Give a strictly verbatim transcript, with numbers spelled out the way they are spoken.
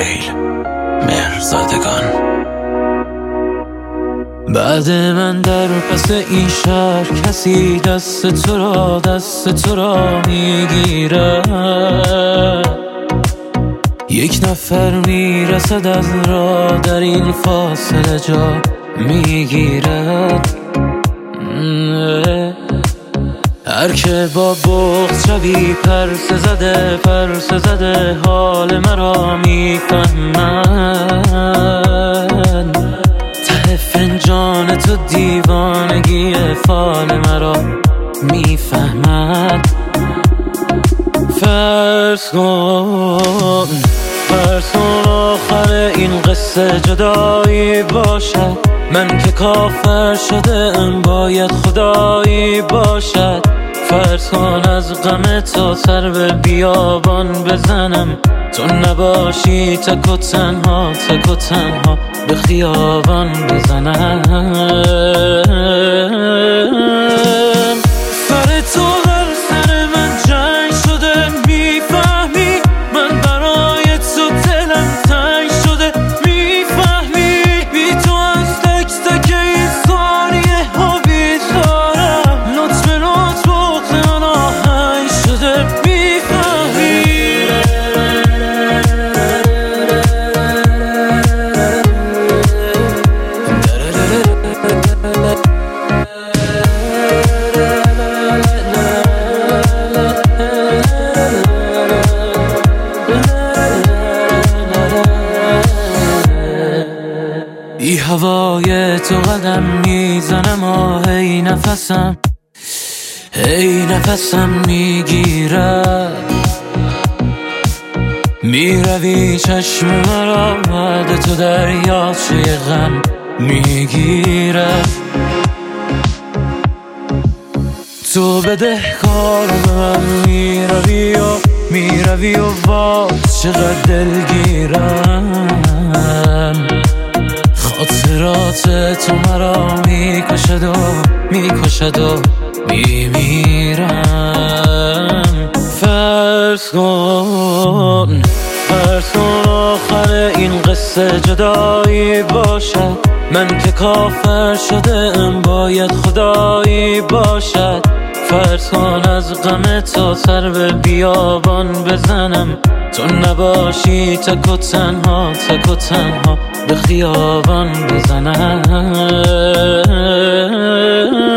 سهیل مهرزادگان. بعد من در پس این شهر کسی دست تو را دست تو را میگیره، یک نفر میرسد از راه در این فاصله جا میگیره. هر که با بغض شبی پرسه زده پرسه زده حال مرا میفهمن، ته فنجان تو دیوانگی فال مرا میفهمن. فرض کن فرض کن آخر این قصه جدایی باشد، من که کافر شده ام باید خدایی باشد. فرض کن از غم تو سر به بیابان بزنم، تو نباشی تک و تنها تک و تنها به خیابان بزنم. سر تو هر سر من جنگ شده، میفهمی من برای تو دلم تنگ شده، میفهمی بی تو از تک تک این ثانیه ها بیزارم، لطف لطف بغض من آهنگ شده، میفهمی. ای هوای تو قدم میزنم و هی نفسم هی نفسم میگیره، میروی چشم مرا بعد تو دریاچه غم میگیره. تو بده کار به من میروی و میروی و باز چقدر دلگیرم، خاطرات تو مرا میکشد و میکشد و میمیرم. فرض کن فرض کن آخر این قصه جدایی باشد، من که کافر شده ام باید خدایی باشد. فرض کن از غم تو سر به بیابان بزنم، تو نباشی تک و تنها تک و تنها به خیابان بزنم.